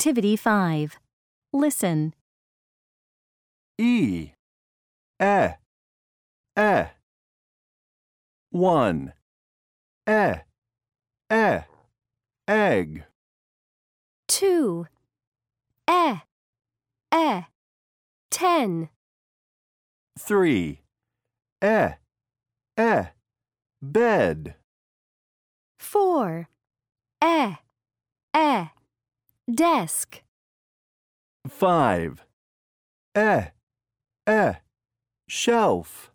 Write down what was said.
Activity 5. Listen. E, 1, egg. 2. 10. 3, bed. 4. Desk. 5, shelf.